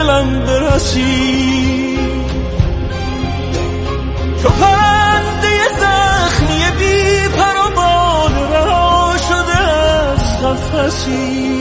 دلم برسی، تو پرنده زخمی بی پر و بال رها شده از قفسی.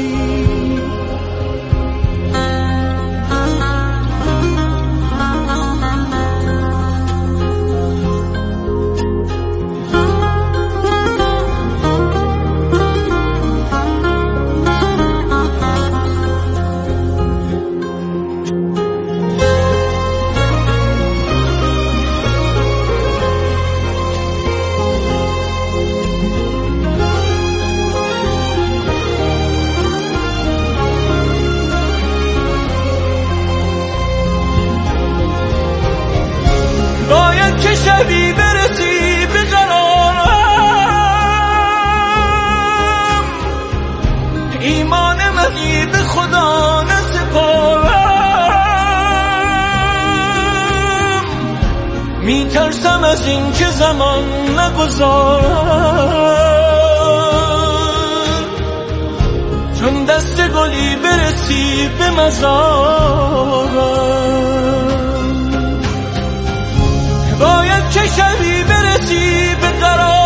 که شبی برسی به قرارم، ایمان منی به خدا نسپارم، میترسم از این که زمان نگذارم، چون دست گلی برسی به مزارم. باید که شبی برسی به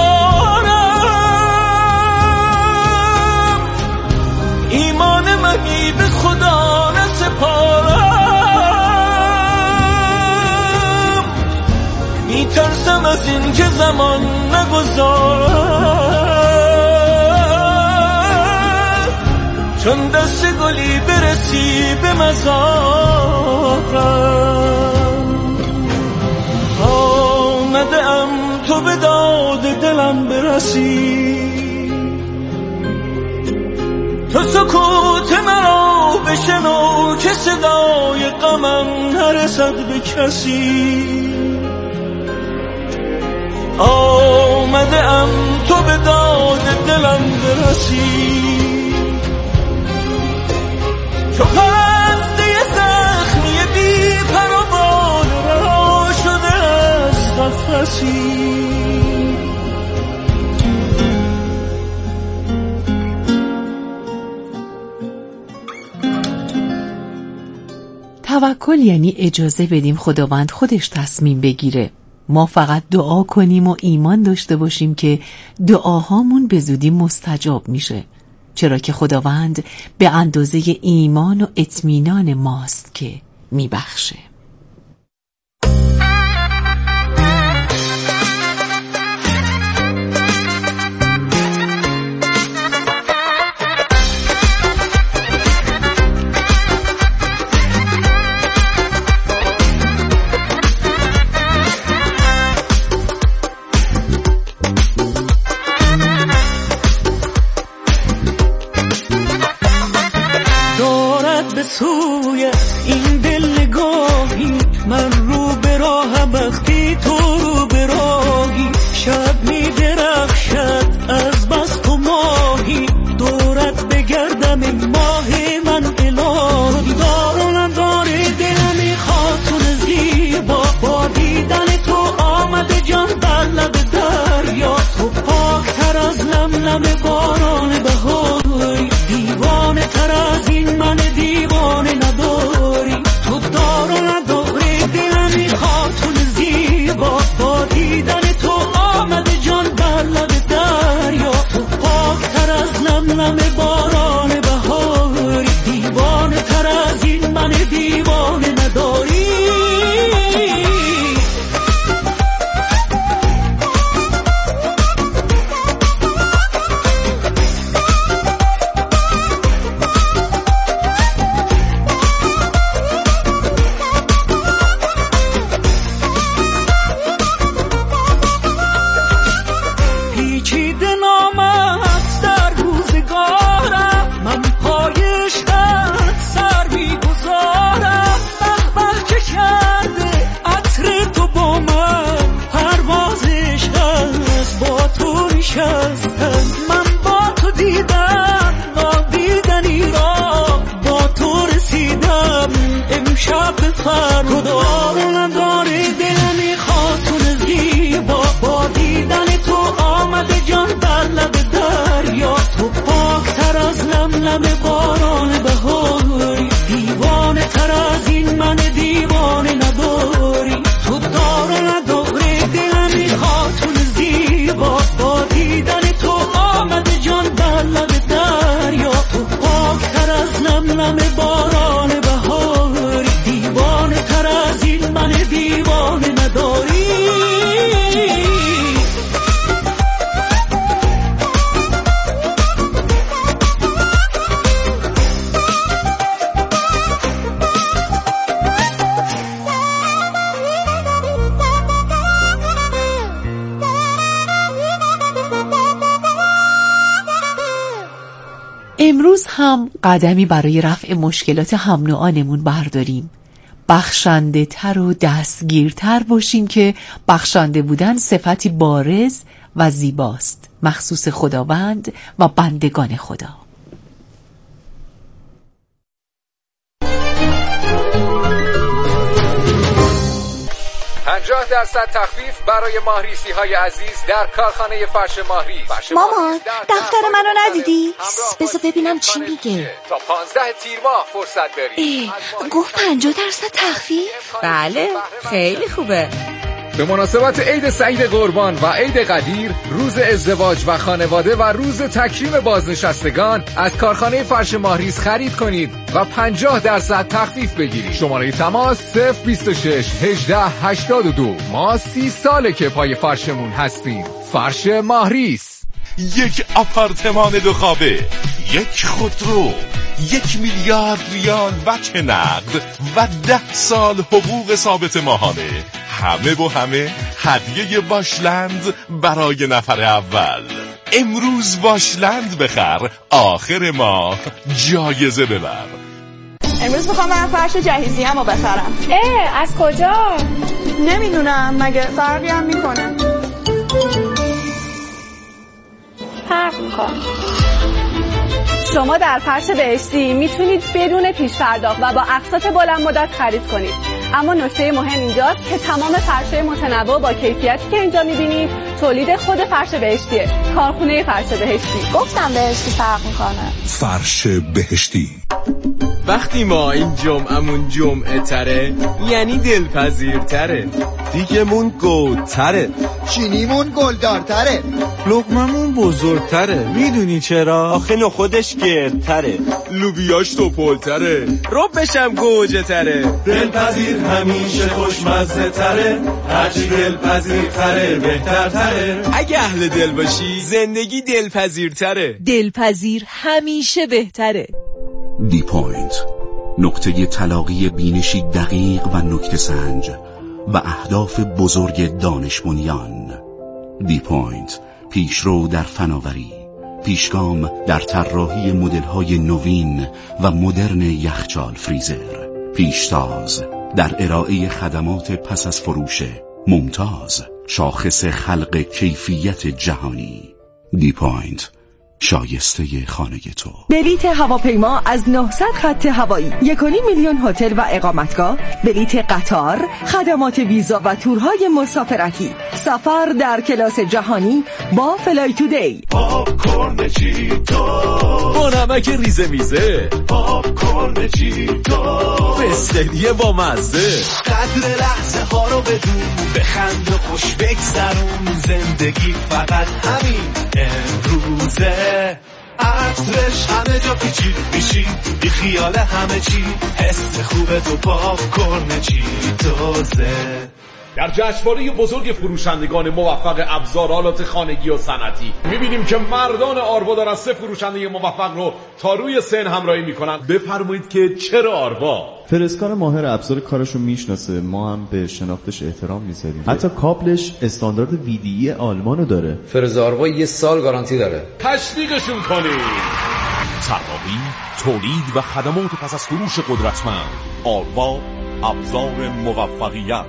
قرارم، ایمان منی به خدا نسپارم، میترسم از این که زمان نگذارم، چون دست گلی برسی به مزارم. آمده‌ام تو به داد دلم برسی، تو سکوت مرا بشنو که صدای غمم نرسد به کسی. آمده‌ام تو به داد دلم برسی، تو پرنده زخمی بی پر و بال رها شده از قفسی. توکل یعنی اجازه بدیم خداوند خودش تصمیم بگیره. ما فقط دعا کنیم و ایمان داشته باشیم که دعاهامون به زودی مستجاب میشه، چرا که خداوند به اندازه ایمان و اطمینان ماست که میبخشه. به سوی این دل نگاهی، من رو به راه وقتی تو رو به راهی، شب می درخشد از بس تو ماهی، دورت بگردم ماه من الهی. دار نداره دلمی خاتون زیبا، با دیدن تو آمده جان بر لب دریا، تو پاکتر از لملم باران بهاری، دیوانه تر از این من دیوانه نداری. تو دار و نداری دلمی خاتون زیبا، با دیدن تو آمده جان بر لب دریا، تو پاکتر از لملم باران بهاری، دیوانه تر از این من دیوانه نداری. من با تو دیدم نادیدنی را، با تو رسیدم امشب به فردا. دار نداره دلمی خاتون زیبا، با دیدن تو آمده جان بر لب دریا، تو پاکتر از لملم باران بهاری، دیوانه تر از امروز هم قدمی برای رفع مشکلات هم نوعانمون برداریم. بخشنده تر و دستگیرتر باشیم که بخشنده بودن صفتی بارز و زیباست، مخصوص خداوند و بندگان خدا. تخفیف برای ماهریسی های عزیز در کارخانه فرش ماهریس. مامان دفتر منو ندیدی؟ بذار ببینم چی میگه. تا 15 تیر ماه فرصت داری. گفت 50% تخفیف؟ بله خیلی خوبه. به مناسبت عید سعید قربان و عید قدیر، روز ازدواج و خانواده و روز تکریم بازنشستگان از کارخانه فرش ماهریس خرید کنید و 50% تخفیف بگیرید. شماره تماس 026 18 82. ما 30 ساله که پای فرشمون هستیم. فرش ماهریس. یک آپارتمان 2 خوابه، یک خودرو، 1 میلیارد ریال وجه نقد و 10 سال حقوق ثابت ماهانه. همه با همه هدیه واشلند برای نفر اول. امروز واشلند بخر، آخر ماه جایزه ببر. امروز میخوام من فرش جهیزی همو بخرم. از کجا؟ نمیدونم، مگه فرقی هم میکنه؟ فرق میکنه. شما در فرش بهشتی میتونید بدون پیش پرداخت و با اقساط بلند مدت خرید کنید. اما نکته مهم اینجاست که تمام فرش‌های متنوع با کیفیتی که اینجا میبینید تولید خود فرش بهشتیه. کارخونه فرش بهشتی. گفتم بهشتی فرق میکنه. فرش بهشتی. وقتی ما این جمعمون جمعه تره یعنی دلپذیرتره، دیگمون گودتره، چینیمون گلدارتره، لقممون بزرگتره. میدونی چرا؟ آخه نخودش گردتره، لوبیاش توپلتره، ربشم گوجه تره. دلپذیر همیشه خوشمزه تره، هرچی دلپذیرتره بهترتره. اگه اهل دل باشی زندگی دلپذیرتره. دلپذیر همیشه بهتره. دی پوینت، نقطه تلاقی بینشی دقیق و نکته سنج و اهداف بزرگ دانش بنیان. دی پوینت، پیشرو در فناوری، پیشگام در طراحی مدل‌های نوین و مدرن یخچال فریزر، پیشتاز در ارائه خدمات پس از فروش، ممتاز، شاخص خلق کیفیت جهانی. دی پوینت، شایسته خانه تو. بلیت هواپیما از 900 خط هوایی، 1.5 میلیون هتل و اقامتگاه، بلیت قطار، خدمات ویزا و تورهای مسافرتی، سفر در کلاس جهانی با فلای تودی. پاپ کورن چیتو با نمک ریزه میزه، پاپ کورن چیتو بستنیه با مزه. قدر لحظه ها رو بدون، بخند و خوش بگذرون، زندگی فقط همین امروزه. عطرش همه جا پیچید میشی، بی خیال همه چی، حس خوبه تو پاپ کورن چیتوزه. در جشنواره بزرگ فروشندگان موفق ابزار آلات خانگی و صنعتی میبینیم که مردان آروا دارن 3 فروشنده موفق رو تا روی سن همراهی میکنن. بفرمایید که چرا آروا؟ فرسکار ماهر ابزار کارشو میشناسه، ما هم به شناختش احترام میذاریم. حتی کابلش استاندارد VDE آلمانو داره. فرز آروا 1 سال گارانتی داره. تشویقشون کنید. طراحی، تولید و خدمات پس از فروش قدرتمند. آروا، ابزار موفقیت.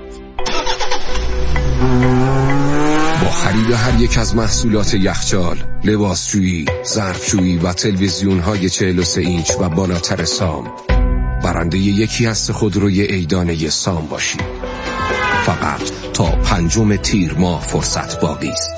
با خرید هر یک از محصولات یخچال، لباسشویی، ظرفشویی و تلویزیون‌های 43 اینچ و بالاتر سام، برنده یکی از خودروی عیدانه سام باشید. فقط تا 5 تیر ماه فرصت باقی است.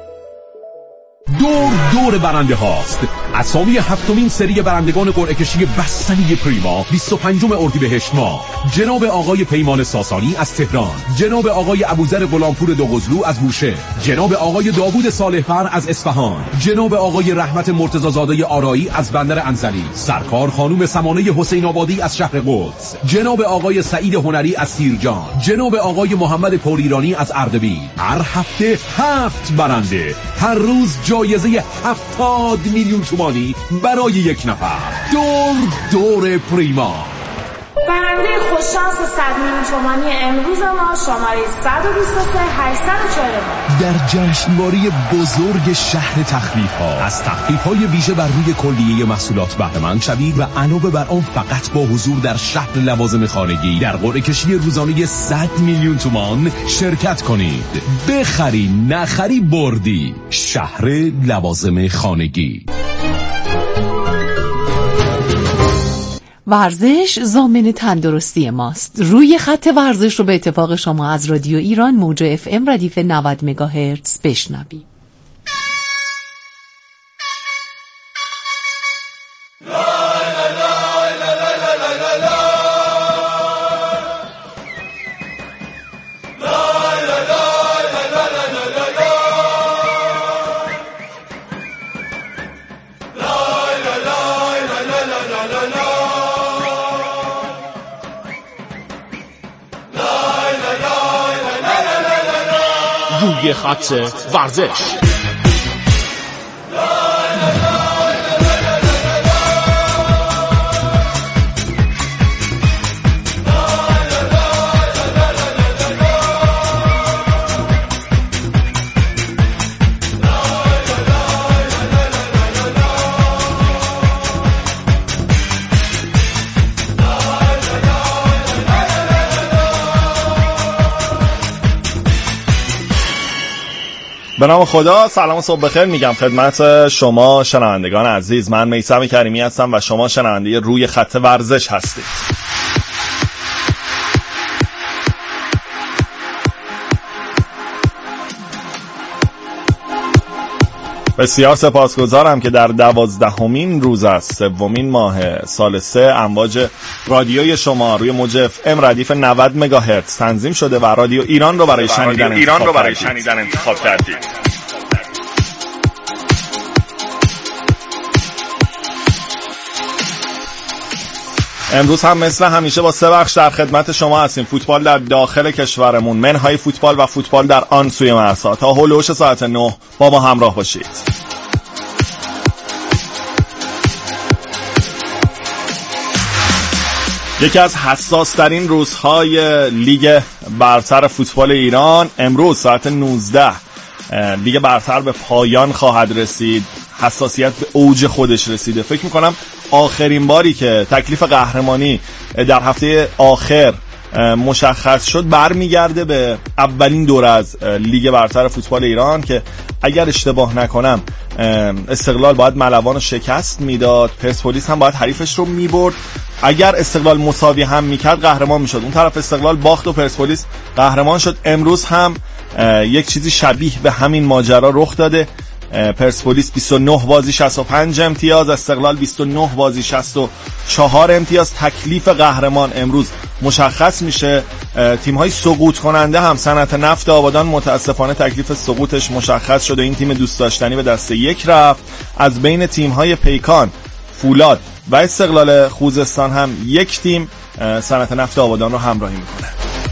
دور برنده هاست. اسامی 7مین سری برندگان قرعه کشی بستنی پریما 25 اردیبهشت ماه: جناب آقای پیمان ساسانی از تهران، جناب آقای ابوذر غلامپور دوقزلو از بوشهر، جناب آقای داوود صالح‌فر از اصفهان، جناب آقای رحمت مرتضی‌زاده آرایی از بندر انزلی، سرکار خانم سمانه حسین آبادی از شهر قدس، جناب آقای سعید هنری از سیرجان، جناب آقای محمد پوریرانی از اردبیل. هر هفته 7 برنده، هر روز جایزه 70 میلیون تومانی برای 1 نفر. دور پریما. برنده خوششانس 100 میلیون تومانی امروز ما شماره 123 849 در جشنواره بزرگ شهر تخفیف‌ها از تخفیف‌های ویژه بر روی کلیه محصولات بهره‌مند شوید و علاوه بر آن فقط با حضور در شهر لوازم خانگی در قرعه کشی روزانه 100 میلیون تومان شرکت کنید. بخری نخری بردی. شهر لوازم خانگی. ورزش ضامن تندرستی ماست. روی خط ورزش رو به اتفاق شما از رادیو ایران موج FM ردیف 90 مگاهرتز بشنوید. روی خط ورزش. به نام خدا، سلام و صبح بخیر میگم خدمت شما شنوندگان عزیز. من میثم کریمی هستم و شما شنونده روی خط ورزش هستید. بسیار سپاسگزارم که در 12مین روز از 3مین ماه سال 3 امواج رادیوی شما روی موج FM ردیف 90 مگاهرتز تنظیم شده و رادیو ایران رو برای شنیدن انتخاب کردید. امروز هم مثل همیشه با 3 بخش در خدمت شما هستیم. فوتبال در داخل کشورمون، منهای فوتبال و فوتبال در آن سوی مرزها. تا هولوش ساعت 9 با ما همراه باشید. یکی از حساس ترین روزهای لیگ برتر فوتبال ایران امروز ساعت 19 لیگ برتر به پایان خواهد رسید. حساسیت به اوج خودش رسیده. فکر میکنم آخرین باری که تکلیف قهرمانی در هفته آخر مشخص شد برمیگرده به اولین دوره از لیگ برتر فوتبال ایران که اگر اشتباه نکنم استقلال باید ملوان رو شکست میداد، پرسپولیس هم باید حریفش رو میبرد. اگر استقلال مساوی هم میکرد قهرمان میشد. اون طرف استقلال باخت و پرسپولیس قهرمان شد. امروز هم یک چیزی شبیه به همین ماجرا رخ داده. پرسپولیس 29 بازی 65 امتیاز، استقلال 29 بازی 64 امتیاز. تکلیف قهرمان امروز مشخص میشه. تیم‌های سقوط کننده هم صنعت نفت آبادان متاسفانه تکلیف سقوطش مشخص شده. این تیم دوست داشتنی به دسته یک رفت. از بین تیم‌های پیکان، فولاد و استقلال خوزستان هم یک تیم صنعت نفت آبادان رو همراهی میکنه.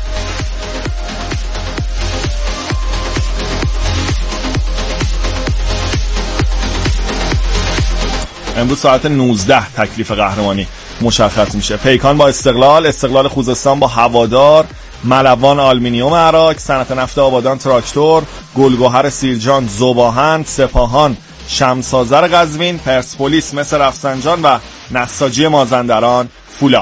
امروز ساعت 19 تکلیف قهرمانی مشخص میشه. پیکان با استقلال خوزستان با هوادار، ملوان آلومینیوم عراق، صنعت نفت آبادان تراکتور، گلگهر سیرجان ذوب‌آهن، سپاهان شمس‌آذر قزوین، پرسپولیس مس رفسنجان و نساجی مازندران فولاد.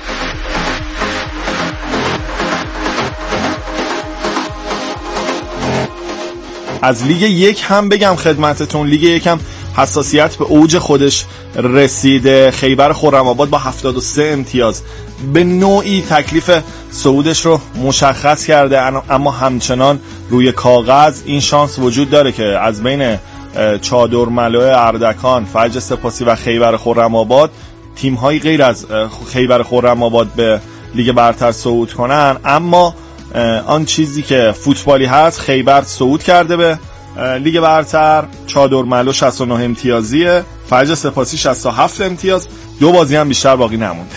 از لیگ یک هم بگم خدمتتون، لیگ یک هم حساسیت به اوج خودش رسیده. خیبر خرم‌آباد با 73 امتیاز به نوعی تکلیف صعودش رو مشخص کرده، اما همچنان روی کاغذ این شانس وجود داره که از بین چادرملو اردکان، فجر سپاسی و خیبر خرم‌آباد تیم‌هایی غیر از خیبر خرم‌آباد به لیگ برتر صعود کنن. اما آن چیزی که فوتبالی هست، خیبر صعود کرده به لیگ برتر، چادرملو 69 امتیازیه، فجر سپاسی 67 امتیاز. 2 بازی هم بیشتر باقی نمونده.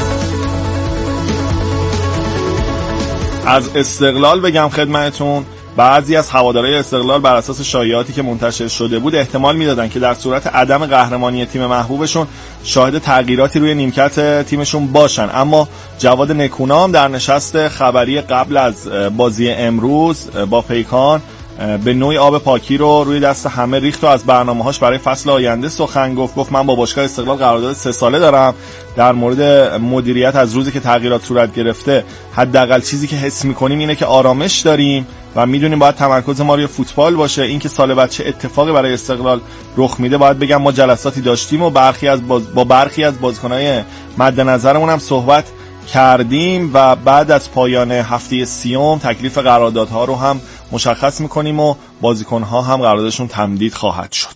از استقلال بگم خدمتتون، بعضی از هوادارهای استقلال بر اساس شایعاتی که منتشر شده بود احتمال میدادن که در صورت عدم قهرمانی تیم محبوبشون شاهد تغییراتی روی نیمکت تیمشون باشن. اما جواد نکونام در نشست خبری قبل از بازی امروز با پیکان به نوعی آب پاکی رو روی دست همه ریخت و از برنامه‌هاش برای فصل آینده سخن گفت من با باشگاه استقلال قرارداد 3 ساله دارم. در مورد مدیریت از روزی که تغییرات صورت گرفته حداقل چیزی که حس می‌کنیم اینه که آرامش داریم و میدونیم باید تمرکز ما روی فوتبال باشه. اینکه سال بعد چه اتفاقی برای استقلال رخ میده باید بگم ما جلساتی داشتیم و با برخی از بازیکن‌های مد نظرمون هم صحبت کردیم و بعد از پایان هفته 30 تکلیف قراردادها رو هم مشخص میکنیم و بازیکنها هم قراردادشون تمدید خواهد شد.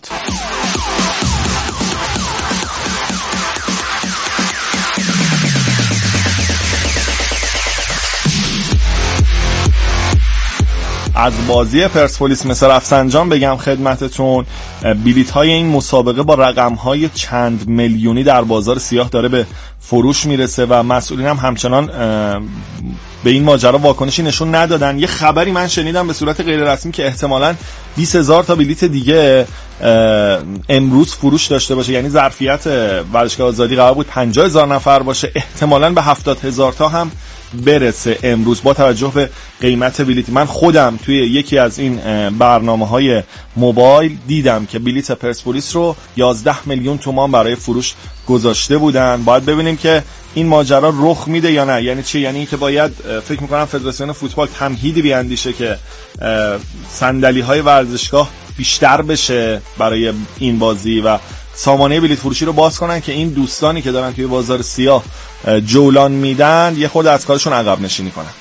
از بازی پرسپولیس مثل رفسنجان بگم خدمتتون، بلیط های این مسابقه با رقم های چند میلیونی در بازار سیاه داره به فروش میرسه و مسئولین هم همچنان به این ماجرا واکنشی نشون ندادن. یه خبری من شنیدم به صورت غیر رسمی که احتمالاً 20,000 تا بلیط دیگه امروز فروش داشته باشه، یعنی ظرفیت ورزشگاه آزادی قرار بود 50,000 نفر باشه، احتمالاً به 70,000 تا هم برسه امروز با توجه به قیمت بلیط. من خودم توی یکی از این برنامه‌های موبایل دیدم که بلیط پرسپولیس رو 11 میلیون تومان برای فروش گذاشته بودن. باید ببینیم که این ماجرا رخ میده یا نه. یعنی چی؟ یعنی اینکه باید فکر می‌کنم فدراسیون فوتبال تمهیدی بیاندیشه که صندلی‌های ورزشگاه بیشتر بشه برای این بازی و سامانه بلیط فروشی رو باز کنن که این دوستانی که دارن توی بازار سیاه جولان میدن یه خود از کارشون عقب نشینی کنن.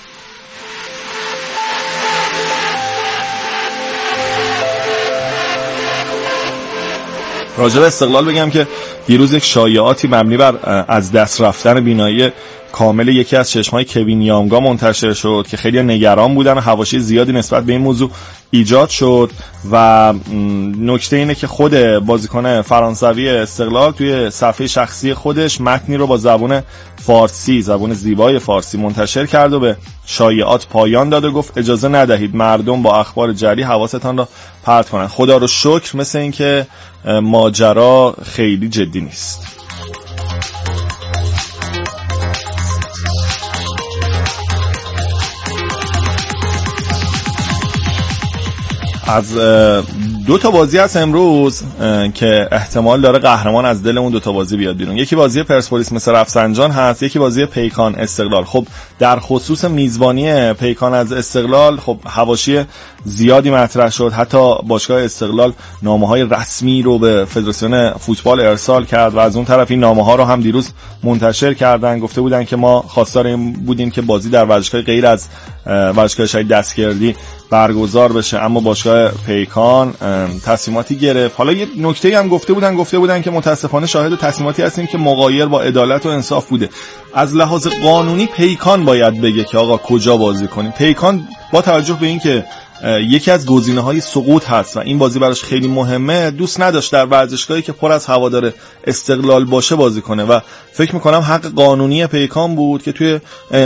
راجع به استقلال بگم که دیروز یک شایعاتی مبنی بر از دست رفتن بینایی کامل یکی از چشم‌های کوین یامگا منتشر شد که خیلی نگران بودن و حواشی زیادی نسبت به این موضوع ایجاد شد و نکته اینه که خود بازیکن فرانسوی استقلال توی صفحه شخصی خودش متنی رو با زبان فارسی، زبان زیبای فارسی منتشر کرد و به شایعات پایان داد و گفت اجازه ندهید مردم با اخبار جعلی حواستان را پرت کنند. خدا رو شکر مثل این که ماجرا خیلی جدی نیست. از 2 تا بازی هست امروز که احتمال داره قهرمان از دل اون 2 تا بازی بیاد بیرون. یکی بازی پرسپولیس مثل رفسنجان هست، یکی بازی پیکان استقلال. خب در خصوص میزبانی پیکان از استقلال خب حواشی زیادی مطرح شد، حتی باشگاه استقلال نامه‌های رسمی رو به فدراسیون فوتبال ارسال کرد و از اون طرف این نامه‌ها رو هم دیروز منتشر کردن. گفته بودن که ما خواستار این بودیم که بازی در ورزشگاه غیر از ورزشگاه شهید دستگردی برگزار بشه، اما باشگاه پیکان تصمیماتی گرفت. حالا یه نکته‌ای هم گفته بودن که متاسفانه شاهد تصمیماتی هستیم که مغایر با عدالت و انصاف بوده. از لحاظ قانونی پیکان باید بگه که آقا کجا بازی کنیم. پیکان با توجه به این که یکی از گزینه‌های سقوط هست و این بازی براش خیلی مهمه، دوست نداشت در ورزشگاهی که پر از هوادار استقلال باشه بازی کنه و فکر میکنم حق قانونی پیکان بود که توی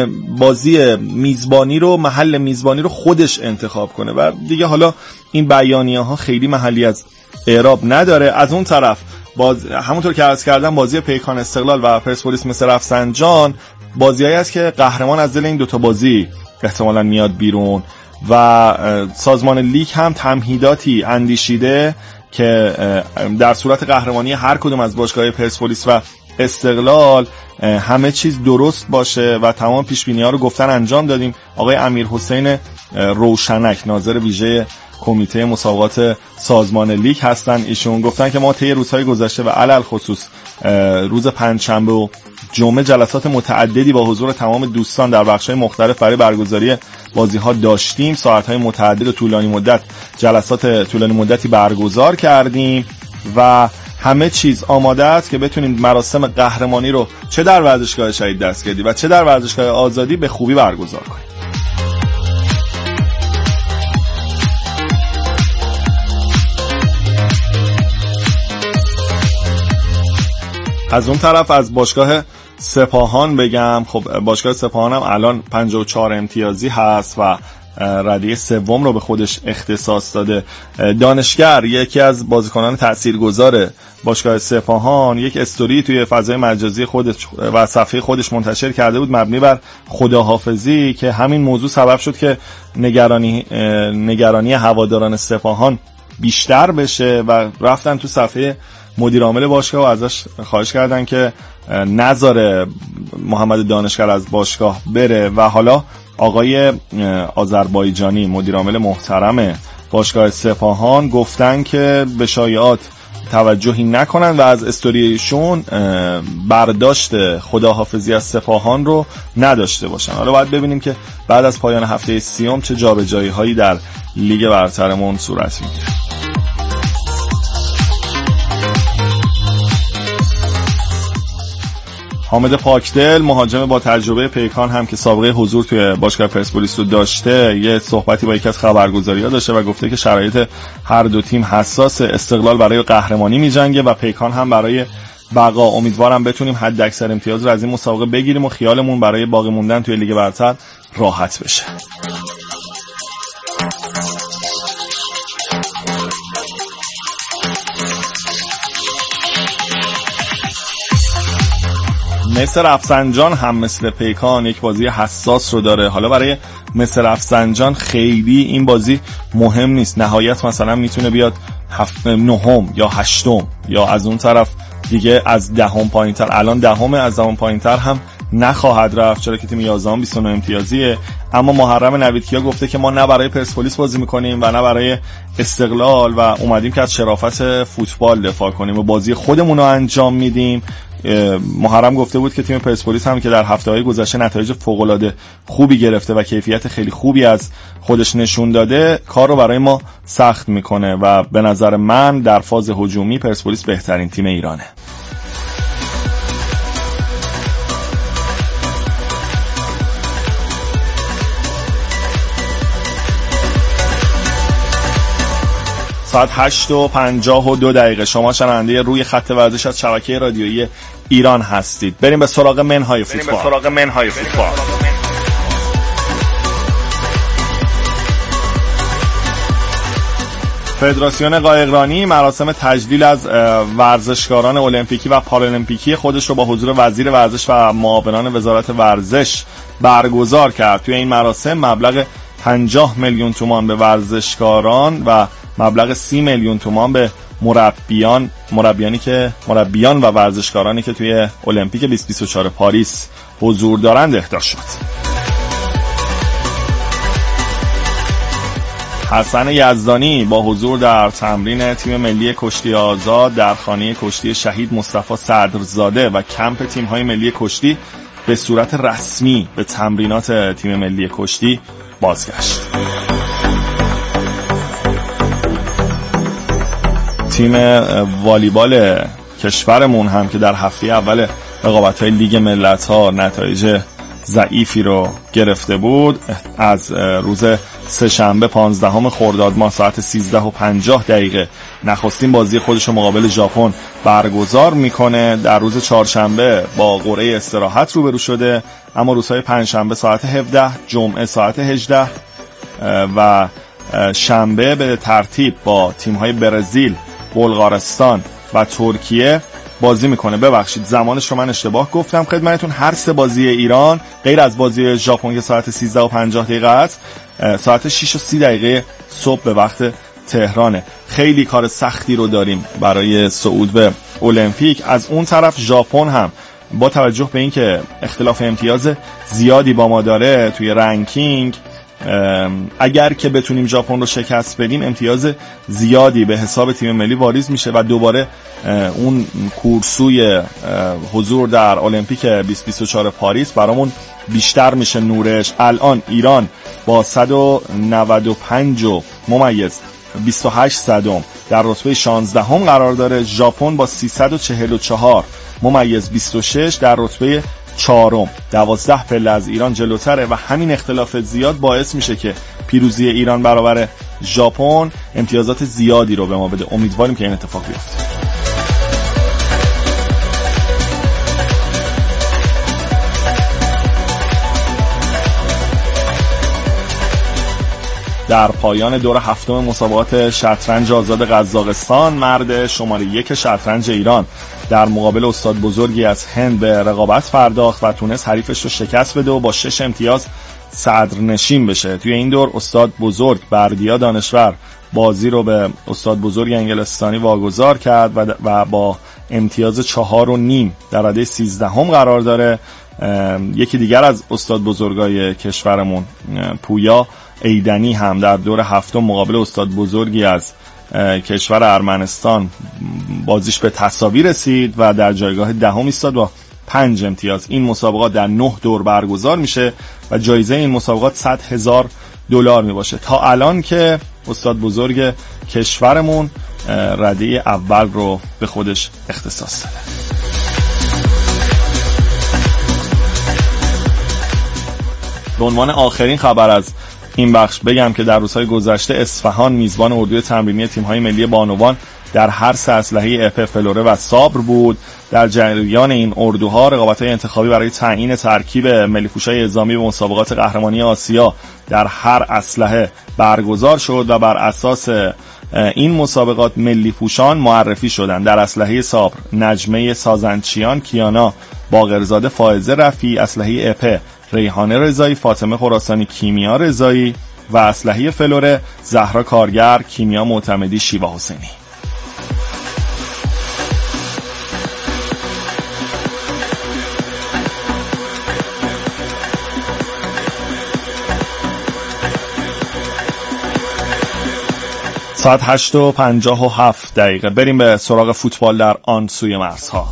بازی میزبانی رو، محل میزبانی رو خودش انتخاب کنه و دیگه حالا این بیانیه‌ها خیلی محلی از اعراب نداره. از اون طرف همونطور که عرض کردم بازی پیکان استقلال و پرسپولیس مثل رفسنجان بازیایی است که قهرمان از دل این 2 تا بازی احتمالاً میاد بیرون و سازمان لیگ هم تمهیداتی اندیشیده که در صورت قهرمانی هر کدوم از باشگاه پرسپولیس و استقلال همه چیز درست باشه و تمام پیشبینی‌ها رو گفتن انجام دادیم. آقای امیرحسین روشنک ناظر ویژه کمیته مسابقات سازمان لیگ هستن، ایشون گفتن که ما طی روزهای گذشته و علل خصوص روز پنجشنبه و جمعه جلسات متعددی با حضور تمام دوستان در بخش‌های مختلف برای برگزاری بازی‌ها داشتیم. ساعت‌های متعدد و طولانی مدت جلسات طولانی مدتی برگزار کردیم و همه چیز آماده است که بتونیم مراسم قهرمانی رو چه در ورزشگاه شهید دستگردی و چه در ورزشگاه آزادی به خوبی برگزار کنیم. از اون طرف از باشگاه سپاهان بگم، خب باشگاه سپاهان هم الان 54 امتیازی هست و رده سوم رو به خودش اختصاص داده. دانشگر یکی از بازیکنان تاثیرگذار باشگاه سپاهان یک استوری توی فضای مجازی خودش و صفحه خودش منتشر کرده بود مبنی بر خداحافظی که همین موضوع سبب شد که نگرانی هواداران سپاهان بیشتر بشه و رفتن تو صفحه مدیر عامل باشگاه و ازش خواهش کردن که نذاره محمد دانشگر از باشگاه بره و حالا آقای آذربایجانی مدیر عامل محترم باشگاه سپاهان گفتن که به شایعات توجهی نکنن و از استوریشون برداشت خداحافظی از سپاهان رو نداشته باشن. حالا باید ببینیم که بعد از پایان هفته سیوم چه جابجایی هایی در لیگ برترمون صورت میگیره. حامد پاکدل مهاجم با تجربه پیکان هم که سابقه حضور توی باشگاه پرسپولیس رو داشته یه صحبتی با یکی از خبرگزاری‌ها داشته و گفته که شرایط هر دو تیم حساس، استقلال برای قهرمانی می‌جنگه و پیکان هم برای بقا. امیدوارم بتونیم حد اکثر امتیاز رو از این مسابقه بگیریم و خیالمون برای باقی موندن توی لیگ برتر راحت بشه. مس رفسنجان هم مثل پیکان یک بازی حساس رو داره. حالا برای مس رفسنجان خیلی این بازی مهم نیست، نهایت مثلا میتونه بیاد 9م یا 8م یا از اون طرف دیگه از 10م پایینتر. الان 10م از 10م پایینتر هم نخواهد رفت چرا که تیم 11 29 امتیازیه. اما محرم نویدکیا گفته که ما نه برای پرسپولیس بازی میکنیم و نه برای استقلال و اومدیم که از شرافت فوتبال دفاع کنیم و بازی خودمون رو انجام میدیم. محرم گفته بود که تیم پرسپولیس هم که در هفته‌های گذشته نتایج فوق‌العاده خوبی گرفته و کیفیت خیلی خوبی از خودش نشون داده کار رو برای ما سخت میکنه و به نظر من در فاز هجومی پرسپولیس بهترین تیم ایرانه. ساعت 8:52 شما شنونده روی خط ورزش از شبکه رادیویی ایران هستید. بریم به سراغ منهای فوتبال. فدراسیون قایقرانی مراسم تجلیل از ورزشکاران المپیکی و پارالمپیکی خودش رو با حضور وزیر ورزش و معاونان وزارت ورزش برگزار کرد. توی این مراسم مبلغ 50 میلیون تومان به ورزشکاران و مبلغ 30 میلیون تومان به مربیان و ورزشکارانی که توی المپیک 2024 پاریس حضور دارند اهدا شد. حسن یزدانی با حضور در تمرین تیم ملی کشتی آزاد در خانه کشتی شهید مصطفی صدرزاده و کمپ تیم‌های ملی کشتی به صورت رسمی به تمرینات تیم ملی کشتی بازگشت. تیم والیبال کشورمون هم که در هفته اول رقابت‌های لیگ ملت‌ها نتایج ضعیفی رو گرفته بود از روز سه‌شنبه 15 خرداد ماه ساعت 13:50 نخستین بازی خودش رو مقابل ژاپن برگزار میکنه. در روز چهارشنبه با قرعه استراحت روبرو شده، اما روزهای پنجشنبه ساعت 17، جمعه ساعت 18 و شنبه به ترتیب با تیم‌های برزیل، بلغارستان و ترکیه بازی میکنه. ببخشید زمانش رو من اشتباه گفتم خدمتتون. هر سه بازی ایران غیر از بازی ژاپن که ساعت 13:50 است ساعت 6:30 صبح به وقت تهرانه. خیلی کار سختی رو داریم برای صعود به المپیک. از اون طرف ژاپن هم با توجه به اینکه اختلاف امتیاز زیادی با ما داره توی رنکینگ، اگر که بتونیم ژاپن رو شکست بدیم امتیاز زیادی به حساب تیم ملی واریز میشه و دوباره اون کورسوی حضور در المپیک 2024 پاریس برامون بیشتر میشه نورش. الان ایران با 195.28 در رتبه 16 قرار داره. ژاپن با 344.26 در رتبه 4. 12 پله از ایران جلوتره و همین اختلاف زیاد باعث میشه که پیروزی ایران برابر ژاپن امتیازات زیادی رو به ما بده. امیدواریم که این اتفاق بیفته. در پایان دور هفتم مسابقات شطرنج آزاد قزاقستان مرد شماره 1 شطرنج ایران در مقابل استاد بزرگی از هند به رقابت پرداخت و تونست حریفش رو شکست بده و با 6 امتیاز صدرنشین بشه. توی این دور استاد بزرگ بردیا دانشور بازی رو به استاد بزرگ انگلستانی واگذار کرد و با امتیاز 4.5 در رده 13 قرار داره. یکی دیگر از استاد بزرگای کشورمون پویا ایدنی هم در دور هفتم مقابل استاد بزرگی از کشور ارمنستان بازیش به تساوی رسید و در جایگاه دهم ایستاد با 5 امتیاز. این مسابقات در 9 دور برگزار میشه و جایزه این مسابقات $100,000 می باشه. تا الان که استاد بزرگ کشورمون رده اول رو به خودش اختصاص داده. به عنوان آخرین خبر از این بخش بگم که در روزهای گذشته اصفهان میزبان اردوی تمرینی تیم‌های ملی بانوان در هر 3 اسلحه اپ، فلوره و صابر بود. در جریان این اردوها رقابت‌های انتخابی برای تعیین ترکیب ملی‌پوشای اعزامی به مسابقات قهرمانی آسیا در هر اسلحه برگزار شد و بر اساس این مسابقات ملی‌پوشان معرفی شدند. در اسلحه صابر نجمه سازنچیان کیانا باقرزاده فائزه رفیعی، اسلحه اپ ریحانه رضایی فاطمه خراسانی کیمیا رضایی و اسلحه فلوره زهرا کارگر کیمیا معتمدی شیوا حسینی. ساعت 8:57 بریم به سراغ فوتبال در آن سوی مرزها.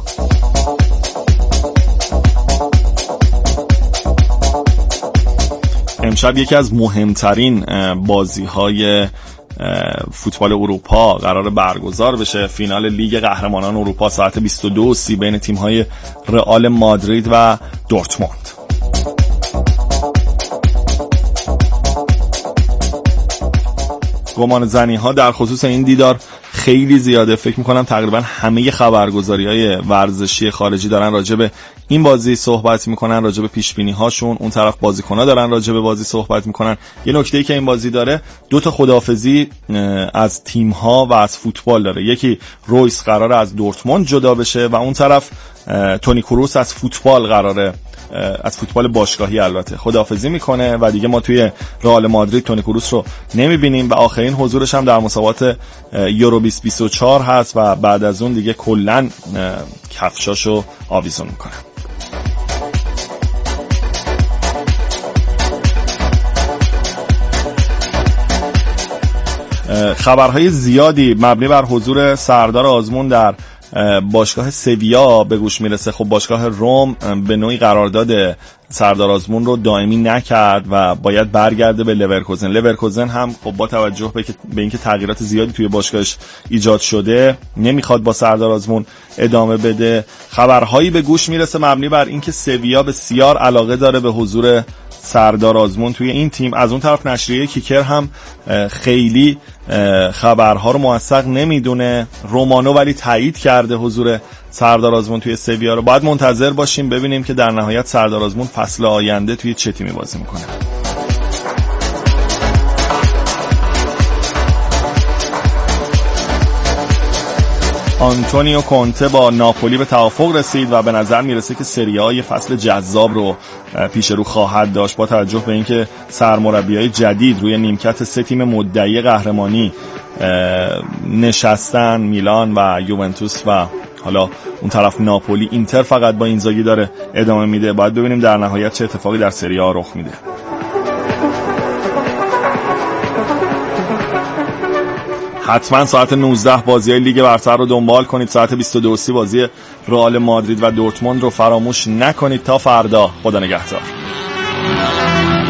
امشب یکی از مهمترین بازی‌های فوتبال اروپا قرار برگزار بشه. فینال لیگ قهرمانان اروپا ساعت 22:30 بین تیم‌های رئال مادرید و دورتموند. گمان زنی‌ها در خصوص این دیدار خیلی زیاده. فکر می‌کنم تقریبا همه خبرگزاری‌های ورزشی خارجی دارن راجع به این بازی صحبت می‌کنن، راجع به پیش‌بینی‌هاشون. اون طرف بازیکن‌ها دارن راجع به بازی صحبت می‌کنن. یه نکته‌ای که این بازی داره 2 تا خداحافظی از تیم‌ها و از فوتبال داره. یکی رویس قراره از دورتموند جدا بشه و اون طرف تونی کروس از فوتبال قراره از فوتبال باشگاهی البته خداحافظی میکنه و دیگه ما توی رئال مادرید تونی کروس رو نمیبینیم و آخرین حضورش هم در مسابقات یورو 2024 هست و بعد از اون دیگه کلن کفشاشو آویزون میکنه. خبرهای زیادی مبنی بر حضور سردار آزمون در باشگاه سویا به گوش میرسه. خب باشگاه روم به نوعی قرارداد سردار آزمون رو دائمی نکرد و باید برگرده به لورکوزن. لورکوزن هم خب با توجه به اینکه تغییرات زیادی توی باشگاهش ایجاد شده نمیخواد با سردار آزمون ادامه بده. خبرهایی به گوش میرسه مبنی بر اینکه سویا بسیار علاقه داره به حضور سردار آزمون توی این تیم. از اون طرف نشریه کیکر هم خیلی خبرها رو موثق نمیدونه. رومانو ولی تایید کرده حضور سردار آزمون توی سویا رو. باید منتظر باشیم ببینیم که در نهایت سردار آزمون فصل آینده توی چه تیمی بازی میکنه. آنتونیو کونته با ناپولی به توافق رسید و به نظر میرسه که سری آ یه فصل جذاب رو پیش رو خواهد داشت با توجه به اینکه سرمربیای جدید روی نیمکت 3 تیم مدعی قهرمانی نشستن، میلان و یوونتوس و حالا اون طرف ناپولی. اینتر فقط با اینزاگی داره ادامه میده. باید ببینیم در نهایت چه اتفاقی در سری آ رخ میده. حتما ساعت 19 بازی لیگ برتر رو دنبال کنید. ساعت 22:30 بازی رئال مادرید و دورتموند رو فراموش نکنید. تا فردا، خدا نگهدار.